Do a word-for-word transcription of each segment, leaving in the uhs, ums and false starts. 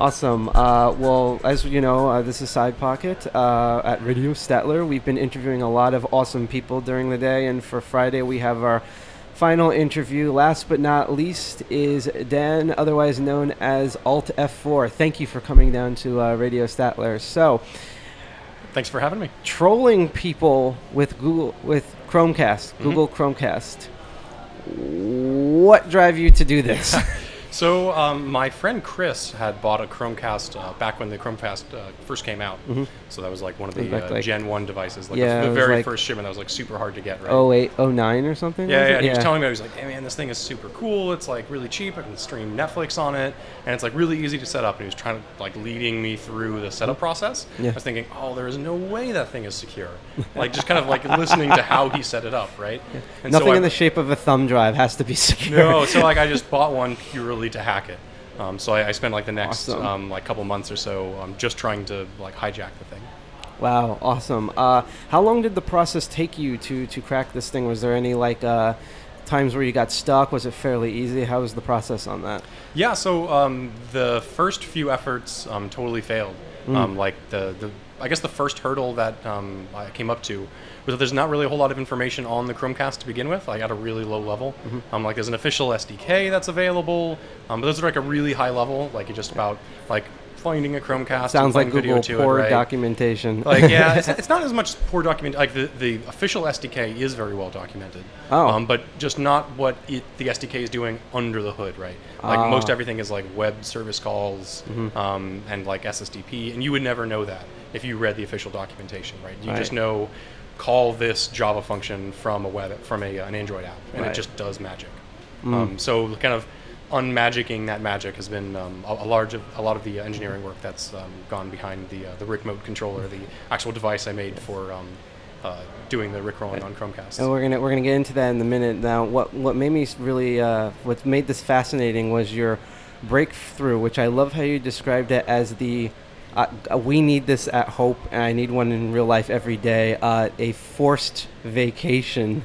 Awesome. Uh, well, as you know, uh, this is Side Pocket uh, at Radio Statler. We've been interviewing a lot of awesome people during the day, and for Friday we have our final interview. Last but not least is Dan, otherwise known as Alt F four. Thank you for coming down to uh, Radio Statler. So, thanks for having me. Trolling people with Google, with Chromecast, mm-hmm. Google Chromecast. What drive you to do this? So um, my friend Chris had bought a Chromecast uh, back when the Chromecast uh, first came out. Mm-hmm. So that was like one of the uh, like Gen one devices, like yeah, the, the very like first shipment that was like super hard to get, right? oh eight, oh nine or something? Yeah, yeah, and yeah. he was telling me, he was like, hey man, this thing is super cool. It's like really cheap. I can stream Netflix on it. And it's like really easy to set up. And he was trying to like leading me through the setup process. Yeah. I was thinking, oh, there is no way that thing is secure. Like just kind of like listening to how he set it up, right? Yeah. And Nothing so in I, the shape of a thumb drive has to be secure. No, so like I just bought one purely to hack it. Um, so I, I spent like the next awesome. um, like couple months or so um, just trying to like hijack the thing. Wow, awesome. Uh, how long did the process take you to, to crack this thing? Was there any like uh, times where you got stuck? Was it fairly easy? How was the process on that? Yeah, so um, the first few efforts um, totally failed. Mm. Um, like the, the I guess the first hurdle that um, I came up to was that there's not really a whole lot of information on the Chromecast to begin with, like at a really low level. Mm-hmm. Um, like there's an official S D K that's available, um, but those are like a really high level, like you're just about like finding a Chromecast. Sounds like video Google to poor it, right? documentation. Like yeah, it's, it's not as much poor document. Like the, the official S D K is very well documented. Oh. Um, but just not what it, the S D K is doing under the hood, right? Like ah. most everything is like web service calls mm-hmm. um, and like S S D P, and you would never know that if you read the official documentation, right? You right. just know call this Java function from a web from a an Android app, and right. it just does magic. Mm. Um, so kind of unmagicking that magic has been um, a, a large of, a lot of the engineering work that's um, gone behind the uh, the R I C mode controller, the actual device I made for um, uh, doing the R I C rolling on Chromecast. And we're gonna we're gonna get into that in a minute. Now, what what made me really uh, what made this fascinating was your breakthrough, which I love how you described it as the uh, we need this at Hope, and I need one in real life every day. Uh, a forced vacation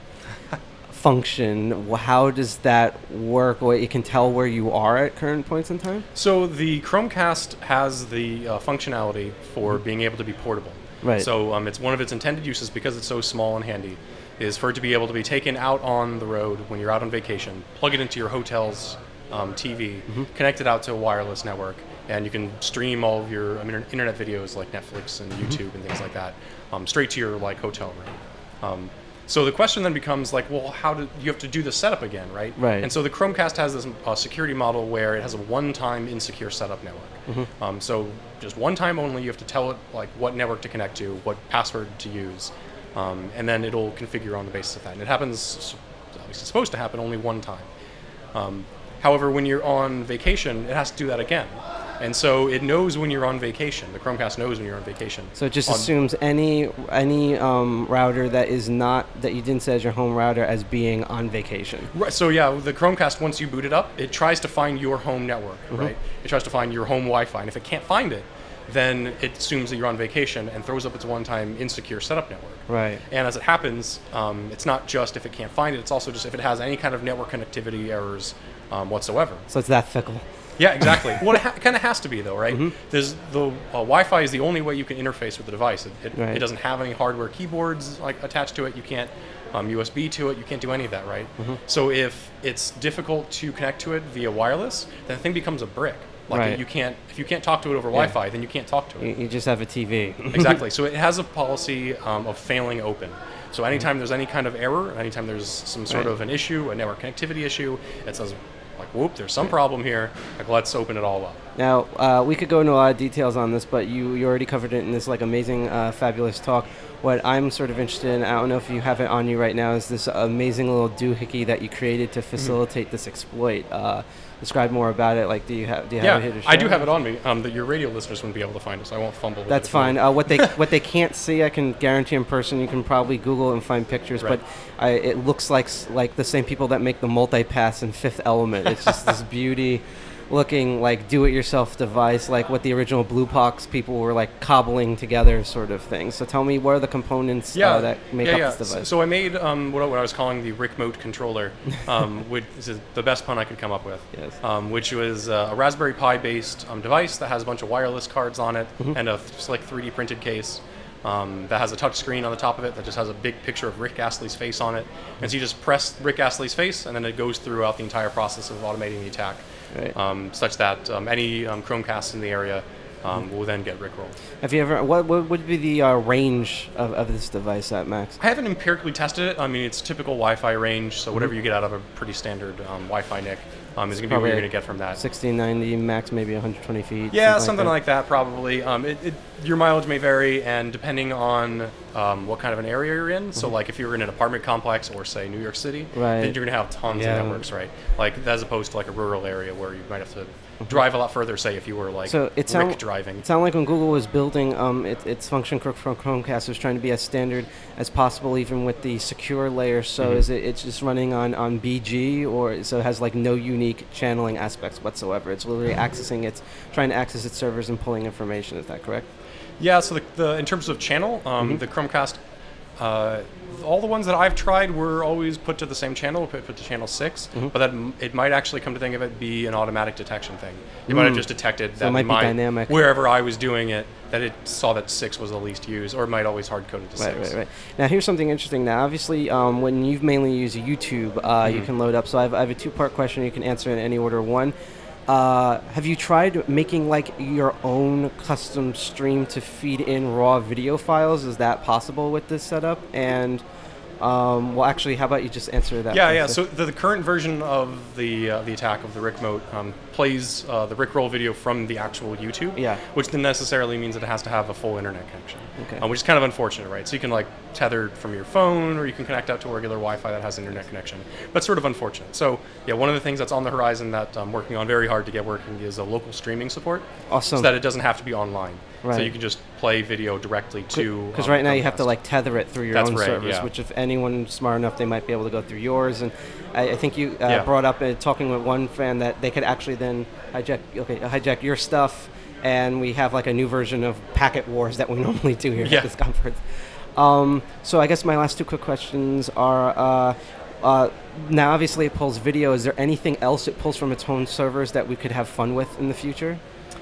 function. How does that work? Or it can tell where you are at current points in time? So the Chromecast has the uh, functionality for mm-hmm. being able to be portable. Right. So um, it's one of its intended uses, because it's so small and handy, is for it to be able to be taken out on the road when you're out on vacation, plug it into your hotel's um, T V, mm-hmm. connect it out to a wireless network, and you can stream all of your I mean, internet videos like Netflix and YouTube mm-hmm. and things like that um, straight to your like hotel room. Um, So the question then becomes like, well, how do you have to do the setup again, right? Right. And so the Chromecast has this uh, security model where it has a one-time insecure setup network. Mm-hmm. Um, so just one time only, you have to tell it like what network to connect to, what password to use, um, and then it'll configure on the basis of that. And it happens, at least it's supposed to happen, only one time. Um, however, when you're on vacation, it has to do that again. And so it knows when you're on vacation. The Chromecast knows when you're on vacation. So it just on assumes any any um, router that is not, that you didn't set as your home router, as being on vacation. Right. So yeah, the Chromecast, once you boot it up, it tries to find your home network, mm-hmm. right? It tries to find your home Wi-Fi. And if it can't find it, then it assumes that you're on vacation and throws up its one-time insecure setup network. Right. And as it happens, um, it's not just if it can't find it, it's also just if it has any kind of network connectivity errors um, whatsoever. So it's that fickle. Yeah, exactly. Well, it, ha- it kind of has to be, though, right? Mm-hmm. There's the uh, Wi-Fi is the only way you can interface with the device. It, it, right. it doesn't have any hardware keyboards like attached to it. You can't um, U S B to it. You can't do any of that, right? Mm-hmm. So if it's difficult to connect to it via wireless, then the thing becomes a brick. Like right. you can't, if you can't talk to it over yeah. Wi-Fi, then you can't talk to it. You, you just have a T V. Exactly. So it has a policy um, of failing open. So anytime there's any kind of error, anytime there's some sort right. of an issue, a network connectivity issue, it says, like, whoop, there's some problem here. Like, let's open it all up. Now, uh, we could go into a lot of details on this, but you, you already covered it in this like amazing, uh, fabulous talk. What I'm sort of interested in, I don't know if you have it on you right now, is this amazing little doohickey that you created to facilitate mm-hmm. this exploit. Uh, describe more about it. Like, do you have do you yeah, have it here to show? I do have it on me. Um, that your radio listeners wouldn't be able to find it, so I won't fumble with That's it. fine. Uh, what they what they can't see, I can guarantee in person. You can probably Google and find pictures, right. but I, it looks like like the same people that make the multipass in Fifth Element. It's just this beauty. looking like do-it-yourself device, like what the original Bluepox people were like cobbling together, sort of thing. So tell me, what are the components yeah, uh, that make yeah, up yeah. this device? So I made um, what, I- what I was calling the Rickmote controller, um, which is the best pun I could come up with. Yes. Um, which was uh, a Raspberry Pi-based um, device that has a bunch of wireless cards on it Mm-hmm. and a slick three D printed case. Um, that has a touch screen on the top of it that just has a big picture of Rick Astley's face on it. And so you just press Rick Astley's face, and then it goes throughout the entire process of automating the attack, Right. um, such that um, any um, Chromecasts in the area um, will then get Rickrolled. Have you ever? What, what would be the uh, range of, of this device at max? I haven't empirically tested it. I mean, it's typical Wi-Fi range, so whatever you get out of a pretty standard um, Wi-Fi N I C um, is going to be what Probably you're going to get from that. sixteen ninety max, maybe one hundred twenty feet. Yeah, something that. like that, probably. Um, it, it, your mileage may vary, and depending on um, what kind of an area you're in. So, like, if you're in an apartment complex or, say, New York City, Right. then you're going to have tons Yeah. of networks, right? Like, as opposed to, like, a rural area where you might have to drive a lot further, say, if you were, like, So it Rick sound- driving. It sounded like when Google was building um, it, its function cr- from Chromecast, it was trying to be as standard as possible, even with the secure layer. So Mhm. is it it's just running on, on B G, or so it has like no unique channeling aspects whatsoever? It's literally accessing its, trying to access its servers and pulling information. Is that correct? Yeah, so the, the in terms of channel, um, Mhm. the Chromecast, uh, all the ones that I've tried were always put to the same channel, put, put to channel six, Mhm. but that m- it might actually come to think of it be an automatic detection thing. It might have Mm. just detected So that it might in be my, dynamic. wherever I was doing it, that it saw that six was the least used, or it might always hard code it to Right, six. right, right. Now, here's something interesting. Now, obviously, um, when you've mainly used YouTube, uh, you Mhm. can load up. So I have, I have a two-part question. You can answer in any order. One, uh, have you tried making like your own custom stream to feed in raw video files? Is that possible with this setup? And um, well, actually, how about you just answer that? Yeah, first? yeah. So the, the current version of the uh, the attack of the Rickmote um, plays uh, the Rickroll video from the actual YouTube. Yeah. Which then necessarily means that it has to have a full internet connection. Okay. Uh, which is kind of unfortunate, right? So you can like tether from your phone, or you can connect out to a regular Wi-Fi that has internet connection. But sort of unfortunate. So yeah, one of the things that's on the horizon that I'm working on very hard to get working is a local streaming support, Awesome. so that it doesn't have to be online. So Right. you can just play video directly to. Because um, right now you have to Chromecast. like tether it through your That's own right, servers, yeah. which if anyone's smart enough, they might be able to go through yours. And I, I think you uh, Yeah. brought up uh, talking with one fan that they could actually then hijack, okay, hijack your stuff, and we have like a new version of Packet Wars that we normally do here Yeah. at this conference. Um, so I guess my last two quick questions are. Uh, uh, now, obviously, it pulls video. Is there anything else it pulls from its own servers that we could have fun with in the future?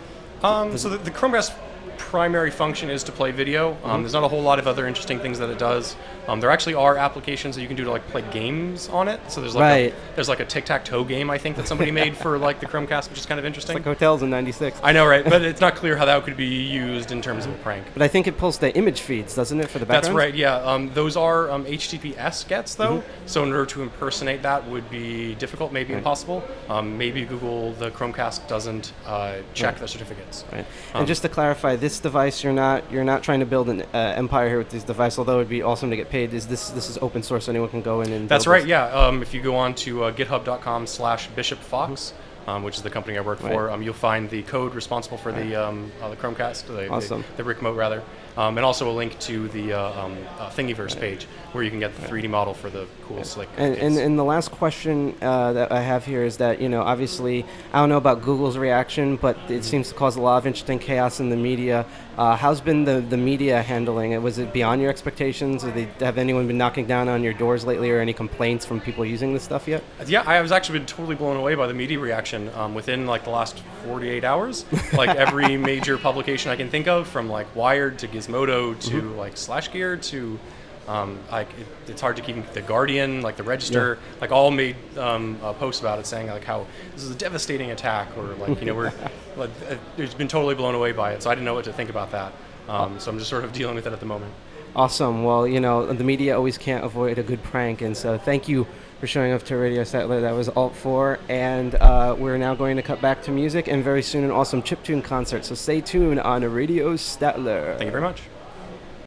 Um, so the, the Chromecast primary function is to play video. Um, Mhm. There's not a whole lot of other interesting things that it does. Um, there actually are applications that you can do to like play games on it. So there's like Right. a, there's like a tic-tac-toe game I think that somebody made for like the Chromecast, which is kind of It's interesting. like hotels in ninety-six. I know, right? But it's not clear how that could be used in terms of a prank. But I think it pulls the image feeds, doesn't it, for the That's background? right, yeah. Um, those are um, H T T P S gets, though. Mm-hmm. So in order to impersonate that would be difficult, maybe Right. impossible. Um, maybe Google, the Chromecast, doesn't uh, check Right. the certificates. Right. Um, And just to clarify, this device, you're not you're not trying to build an uh, empire here with this device. Although it'd be awesome to get paid. Is this this is open source? Anyone can go in and. That's build right, this? yeah. Um, if you go on to uh, github.com slash Bishop Fox, um, which is the company I work Right. for, um, you'll find the code responsible for the um, uh, the Chromecast, the, Awesome. the, the Rickmote rather, um, and also a link to the uh, um, uh, Thingiverse page where you can get the three D model for the cool, slick. And, and case. and the last question uh, that I have here is that, you know, obviously I don't know about Google's reaction, but it seems to cause a lot of interesting chaos in the media. Uh, how's been the, the media handling it? Was it beyond your expectations? Or they, have anyone been knocking down on your doors lately, or any complaints from people using this stuff yet? Yeah, I was actually been totally blown away by the media reaction um, within like the last forty-eight hours. Like every major publication I can think of, from like Wired to Gizmodo to Mm-hmm. like Slashgear to um, like it, it's hard to keep the Guardian, like the Register, like all made um, uh, posts about it, saying like how this is a devastating attack, or like you know we're like uh, it's been totally blown away by it. So I didn't know what to think about that. Um, so I'm just sort of dealing with it at the moment. Awesome. Well, you know, the media always can't avoid a good prank, and so thank you for showing up to Radio Statler. That was Alt four, and uh, we're now going to cut back to music, and very soon an awesome chiptune concert. So stay tuned on Radio Statler. Thank you very much.